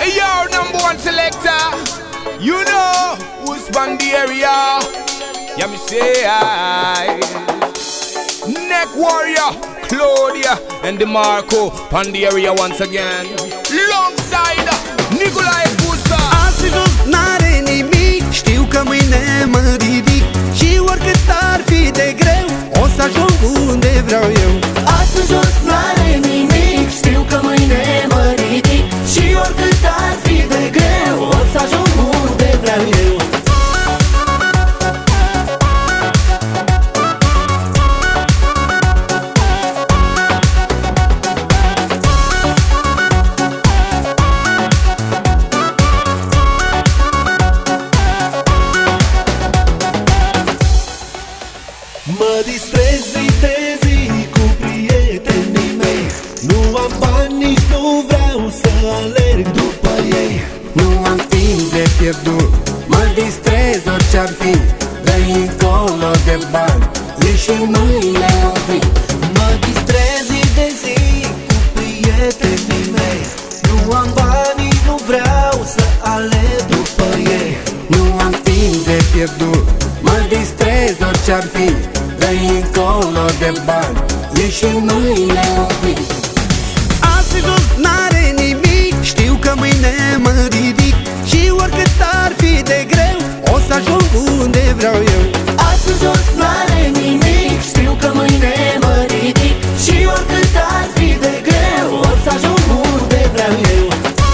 Hey yo, number one selector. You know who's from the area. Yeah, me say I. Neck Warrior, Claudia and DeMarco on the area once again. Longside Nicolae Pusa. Astăzi jos n-are nimic, știu că mâine mă ridic și oricât ar fi de greu, o să ajung unde vreau eu. Astăzi jos n-are nimic, știu că mâine mă ridic și oricât ar fi de greu, o să ajung unde vreau eu. Mă distrez zi de zi cu prietenii mei. Nu am bani, nici nu vreau să alerg după ei. Nu am timp de pierdut, mă distrez orice-ar fi, dă-i încolo de bani, zi și mâine o fi. Mă distrez zi de zi cu prietenii mei. Nu am bani, nici nu vreau să alerg după ei. Nu am timp de pierdut, mă distrez orice-ar fi, dă-i încolo de bani, zi și mâine o fi. Astăzi jos n-are nimic, știu că mâine mă ridic și oricât ar fi de greu, o să ajung unde vreau eu. Astăzi jos n-are nimic, știu că mâine mă ridic și oricât ar fi de greu, o să ajung unde vreau eu.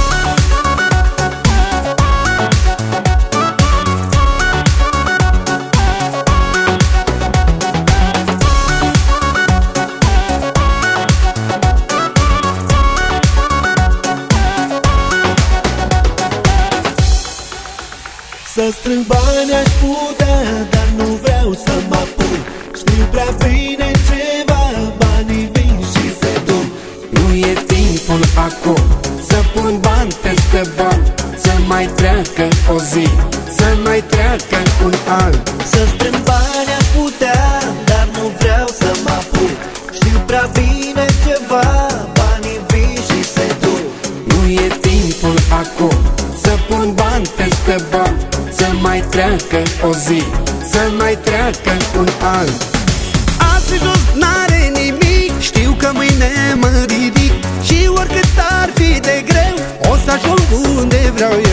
Să strâng bani aș putea, dar nu vreau să mă apuc. Știu prea bine ceva, banii vin și se duc. Nu e timpul acum să pun bani peste bani, să mai treacă o zi, să mai treacă un an. Să strâng bani aș putea, dar nu vreau să mă apuc. Știu prea bine ceva, banii vin și se duc. Nu e timpul acum să pun bani peste bani, să mai treacă o zi, să mai treacă un an. Astăzi jos n-are nimic, știu că mâine mă ridic și oricât ar fi de greu, o să ajung unde vreau eu.